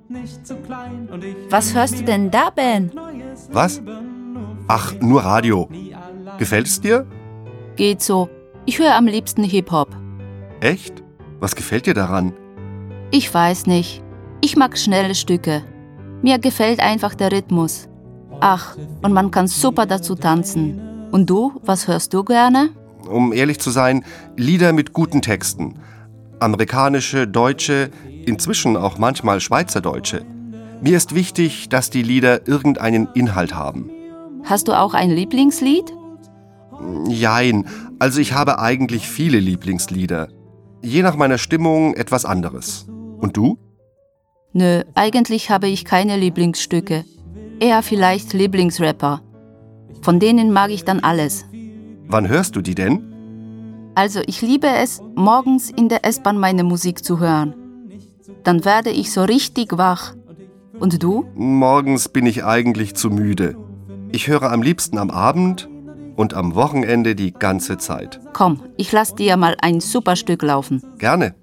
Was hörst du denn da, Ben? Was? Ach, nur Radio. Gefällt es dir? Geht so. Ich höre am liebsten Hip-Hop. Echt? Was gefällt dir daran? Ich weiß nicht. Ich mag schnelle Stücke. Mir gefällt einfach der Rhythmus. Ach, und man kann super dazu tanzen. Und du, was hörst du gerne? Um ehrlich zu sein, Lieder mit guten Texten. Amerikanische, deutsche, inzwischen auch manchmal Schweizerdeutsche. Mir ist wichtig, dass die Lieder irgendeinen Inhalt haben. Hast du auch ein Lieblingslied? Jein, also ich habe eigentlich viele Lieblingslieder. Je nach meiner Stimmung etwas anderes. Und du? Nö, eigentlich habe ich keine Lieblingsstücke. Eher vielleicht Lieblingsrapper. Von denen mag ich dann alles. Wann hörst du die denn? Also ich liebe es, morgens in der S-Bahn meine Musik zu hören. Dann werde ich so richtig wach. Und du? Morgens bin ich eigentlich zu müde. Ich höre am liebsten am Abend und am Wochenende die ganze Zeit. Komm, ich lass dir mal ein super Stück laufen. Gerne.